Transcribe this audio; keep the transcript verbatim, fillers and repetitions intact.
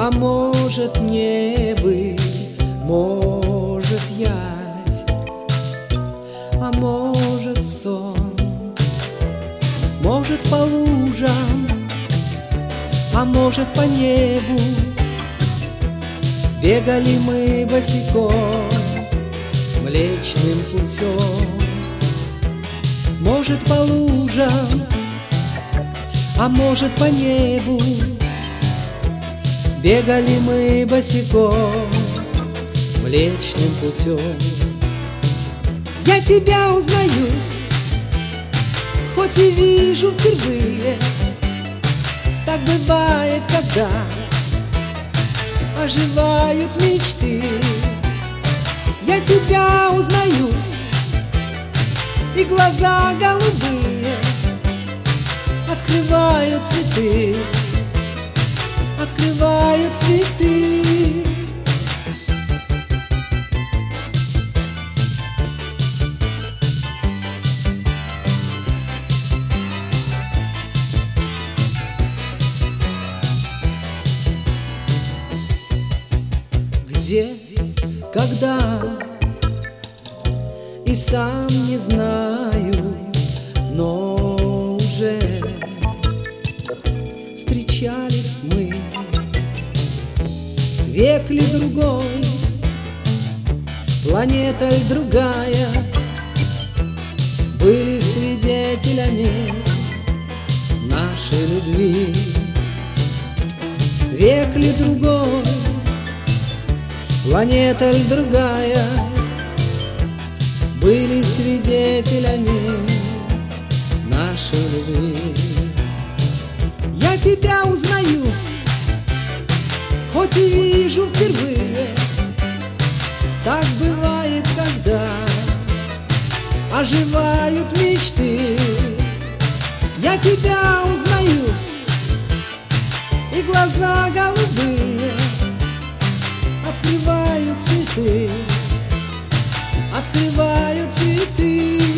А может небы, может явь, а может сон, может по лужам, а может по небу. Бегали мы босиком Млечным путем. Может по лужам, а может по небу. Бегали мы босиком Млечным путем. Я тебя узнаю, хоть и вижу впервые. Так бывает, когда оживают мечты. Я тебя узнаю, и глаза голубые открывают цветы, открывают цветы. Где, когда, и сам не знаю, но уже встречались мы. Век ли другой, планета ли другая, были свидетелями нашей любви. Век ли другой, планета ли другая, были свидетелями нашей любви. Я тебя узнаю, хоть и вижу впервые. Так бывает, когда оживают мечты. Я тебя узнаю, и глаза голубые открывают цветы, открывают цветы.